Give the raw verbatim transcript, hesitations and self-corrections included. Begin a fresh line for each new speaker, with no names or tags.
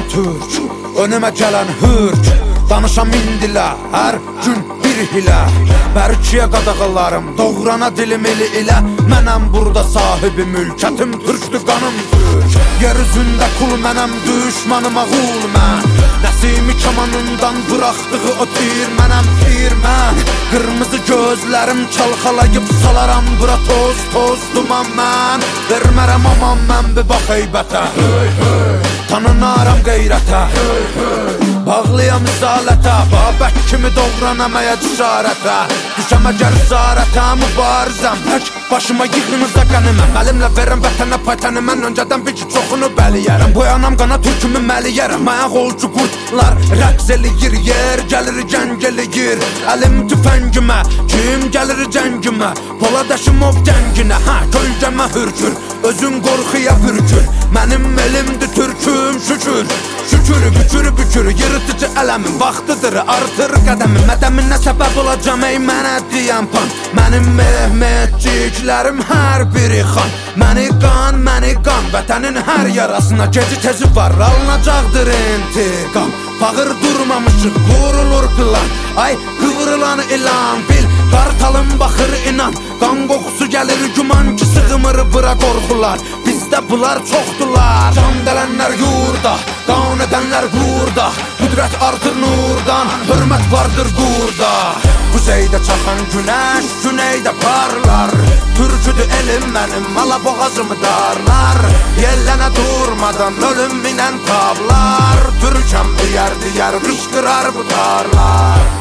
türk, önümə gələn hürk. Danışam min dilə, hər gün bir hilə. Bərkiyə qadağalarım, doğrana dilim eli ilə. Mənəm burada sahibi mülkətim, türkdür qanım türk. Yer üzündə kul mənəm, düşmanıma qul mən. Nəsimi kamanından bıraxdığı o tir mənəm, tir mən. Qırmızı gözlərim çalxalayıb salaram bura toz, toz duman mən. Vermərəm aman mən bir bax heybətə, tanınaram qeyrətə. Bağlıyam risalətə, Babək kimi doğranamaya cəsarətə. Düşəm əgər zarətə, mübarizəm tək başıma yığınıza qəniməm. Əlimlə verəm vətənə paytəni, mən öncədən bil ki çoxunu bəliyərəm. Boyanam qana türkümü məliyərəm, ayaq olcu qurtlar rəqs eləyir, yer gəlir gəng eləyir. Əlim tüfəngimə, kim gəlir cəngimə, Polad Əşimov gənginə, hə kölgəmə hürkür, özün qorxuya bürkür. Mənim elimdir türküm şükür, şükür bükür bükür, yırtıcı ələmin vaxtıdır, artır qədəmin. Mədəminə səbəb olacam ey mənə deyən pan. Mənim Mehmetciklərim hər biri xan. Məni qan, məni qan, vətənin hər yarasına geci tezi var, alınacaqdır intiqam. Fağır durmamışıq, qurulur plan, ay qıvrılan ilan bil. Qartalım baxır inan, qan qoxusu gəlir güman ki sığmır bura qorxular. Bizdə bunlar çoxdular, can dələnlər yurda, qan edənlər burada. Qüdrət artır nurdan, hörmət vardır burada. Quzeydə çaxan günəş, güneydə parlar. Türküdür elim mənim, alaboğazımı darlar. Yellənə durmadan ölüm minən tablar. Türkəm diyər diyər qışqırar bu tarlar.